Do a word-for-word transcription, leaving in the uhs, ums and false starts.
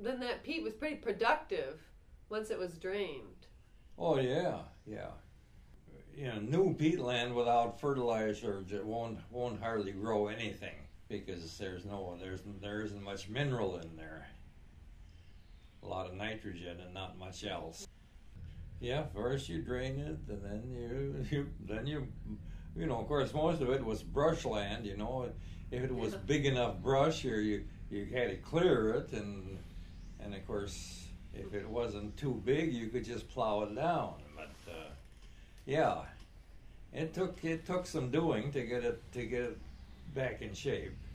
then that peat was pretty productive once it was drained. Oh yeah, yeah. You know, new peatland without fertilizer it won't won't hardly grow anything because there's no there's there isn't much mineral in there. A lot of nitrogen and not much else. Yeah, first you drain it, and then you, you then you you know, of course, most of it was brushland. You know, if it was big enough brush, or you you had to clear it, and and of course, if it wasn't too big, you could just plow it down. But uh, yeah, it took it took some doing to get it to get it back in shape.